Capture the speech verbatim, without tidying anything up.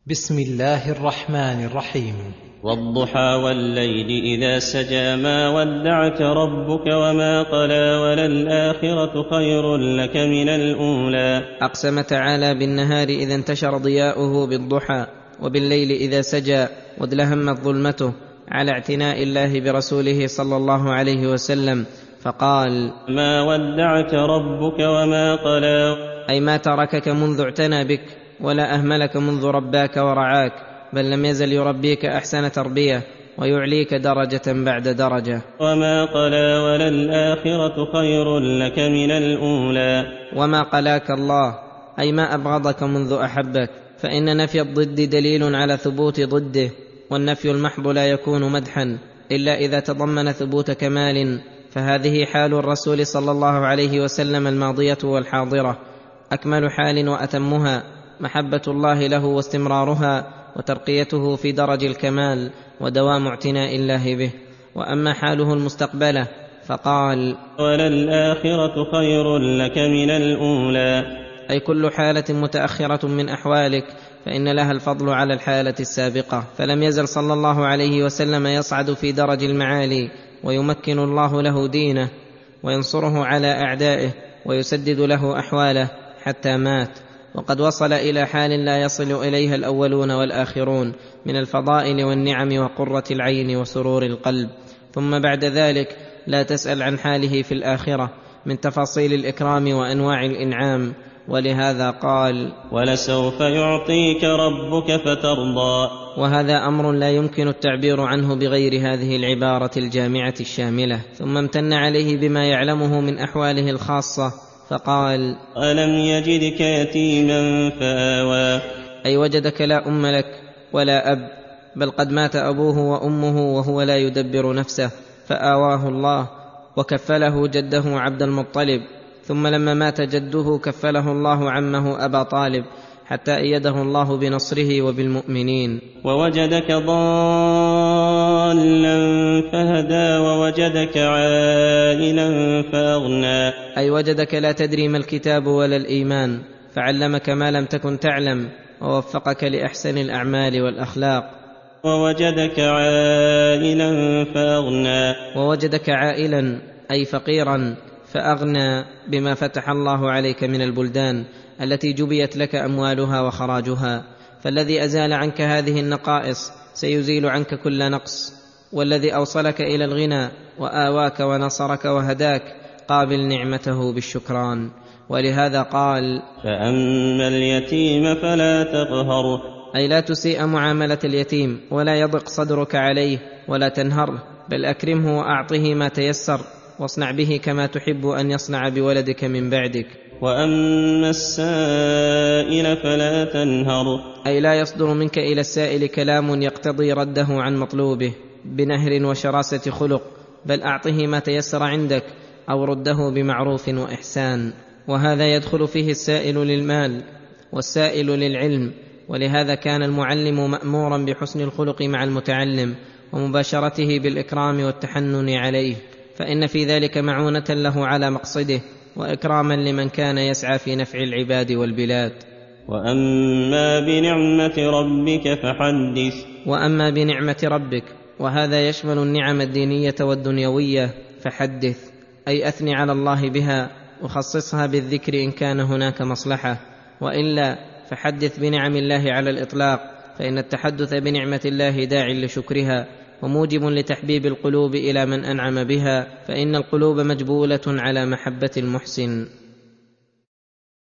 بسم الله الرحمن الرحيم. والضحى والليل إذا سجى ما ودعك ربك وما قلى وللآخرة خير لك من الأولى. أقسم تعالى بالنهار إذا انتشر ضياؤه بالضحى، وبالليل إذا سجى وادلهمت ظلمته، على اعتناء الله برسوله صلى الله عليه وسلم، فقال: ما ودعك ربك وما قلى، أي ما تركك منذ اعتنى بك، ولا أهملك منذ رباك ورعاك، بل لم يزل يربيك أحسن تربية ويعليك درجة بعد درجة. وما قلى وللآخرة خير لك من الأولى. وما قلاك الله، أي ما أبغضك منذ أحبك، فإن نفي الضد دليل على ثبوت ضده، والنفي المحض لا يكون مدحا إلا إذا تضمن ثبوت كمال، فهذه حال الرسول صلى الله عليه وسلم الماضية والحاضرة، أكمل حال وأتمها، محبة الله له واستمرارها، وترقيته في درج الكمال، ودوام اعتناء الله به. وأما حاله المستقبلة فقال: وللآخرة خير لك من الأولى، أي كل حالة متأخرة من أحوالك فإن لها الفضل على الحالة السابقة. فلم يزل صلى الله عليه وسلم يصعد في درج المعالي، ويمكن الله له دينه، وينصره على أعدائه، ويسدد له أحواله حتى مات، وقد وصل إلى حال لا يصل إليها الأولون والآخرون من الفضائل والنعم وقرة العين وسرور القلب. ثم بعد ذلك لا تسأل عن حاله في الآخرة من تفاصيل الإكرام وأنواع الإنعام، ولهذا قال: ولسوف يعطيك ربك فترضى. وهذا أمر لا يمكن التعبير عنه بغير هذه العبارة الجامعة الشاملة. ثم امتن عليه بما يعلمه من أحواله الخاصة فقال: ألم يجدك يتيما فآوى، أي وجدك لا أم لك ولا أب، بل قد مات أبوه وأمه وهو لا يدبر نفسه، فآواه الله وكفله جده عبد المطلب، ثم لما مات جده كفله الله عمه أبا طالب، حتى أيده الله بنصره وبالمؤمنين. ووجدك ضالا فهدى ووجدك عائلا فأغنى، أي وجدك لا تدري ما الكتاب ولا الإيمان، فعلمك ما لم تكن تعلم، ووفقك لأحسن الأعمال والأخلاق. ووجدك عائلا فأغنى، ووجدك عائلا أي فقيرا فأغنى بما فتح الله عليك من البلدان التي جبيت لك أموالها وخراجها. فالذي أزال عنك هذه النقائص سيزيل عنك كل نقص، والذي أوصلك إلى الغنى وآواك ونصرك وهداك قابل نعمته بالشكران. ولهذا قال: فأما اليتيم فلا تقهر، أي لا تسيء معاملة اليتيم، ولا يضق صدرك عليه ولا تنهره، بل أكرمه وأعطه ما تيسر، واصنع به كما تحب أن يصنع بولدك من بعدك. وأما السائل فلا تنهر، أي لا يصدر منك إلى السائل كلام يقتضي رده عن مطلوبه بنهر وشراسة خلق، بل أعطه ما تيسر عندك، أو رده بمعروف وإحسان. وهذا يدخل فيه السائل للمال والسائل للعلم. ولهذا كان المعلم مأمورا بحسن الخلق مع المتعلم، ومباشرته بالإكرام والتحنن عليه، فإن في ذلك معونة له على مقصده، وإكراما لمن كان يسعى في نفع العباد والبلاد. وأما بنعمة ربك فحدث، وأما بنعمة ربك، وهذا يشمل النعم الدينية والدنيوية، فحدث أي أثني على الله بها، وخصصها بالذكر إن كان هناك مصلحة، وإلا فحدث بنعم الله على الإطلاق، فإن التحدث بنعمة الله داع لشكرها، وموجب لتحبيب القلوب إلى من أنعم بها، فإن القلوب مجبولة على محبة المحسن.